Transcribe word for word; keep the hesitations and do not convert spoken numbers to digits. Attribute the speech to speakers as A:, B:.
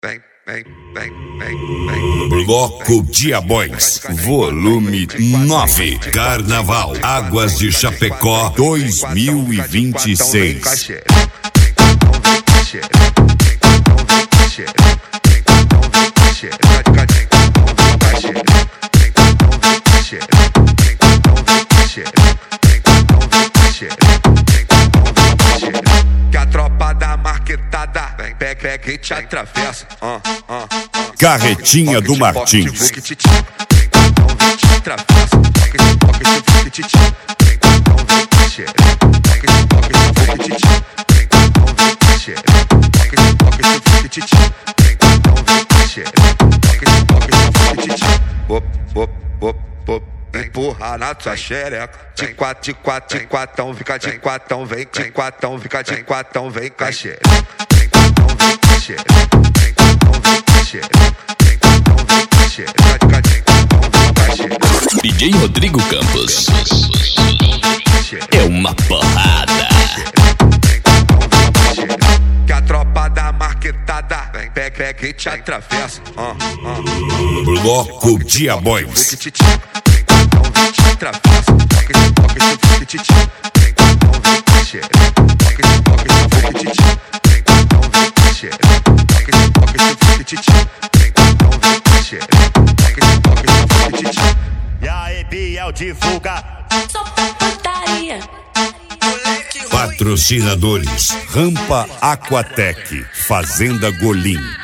A: Vem, vem, vem, vem, vem.
B: Bloco Diabóis, volume nove, Carnaval, Águas de Chapecó dois mil e vinte e seis.
A: Que a tropa da marquetada vem, pega, pega e te atravessa. Uh, uh, uh.
B: Carretinha do Martins.
A: Op, op, op, op. Empurra na tua xereca. De quatro, de quatro, de quatão, fica de quatão, vem. De quatão, fica de quatão, vem com a xereca.
C: D J Rodrigo Campos é uma porrada.
A: Que a tropa da marquetada vem, pega, pega e te atravessa. Uh, uh.
B: Bloco Diabóis.
D: E aí, Biel, divulga.
E: Só putaria.
B: Patrocinadores: Rampa Aquatec, Fazenda Golim,